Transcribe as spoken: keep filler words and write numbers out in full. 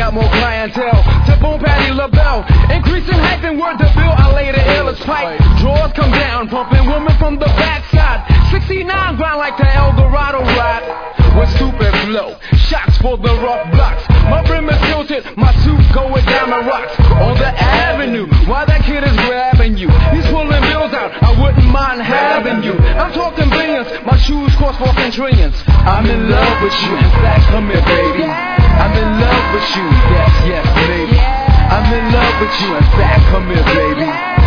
got more clientele. To Boom Patty LaBelle, increasing hype and word the bill. I lay the illest pipe. Drawers come down, pumping women from the backside. sixty-nine grind like the Eldorado ride. With stupid flow, shots for the rough blocks. My brim is tilted, my suit going down the rocks. On the avenue, while that kid is grabbing you, he's pulling bills out, I wouldn't mind having you. I'm talking billions, my shoes cost walking trillions. I'm in love with you, in fact, come here baby. I'm in love with you, yes, yes baby. I'm in love with you, in fact, come here baby.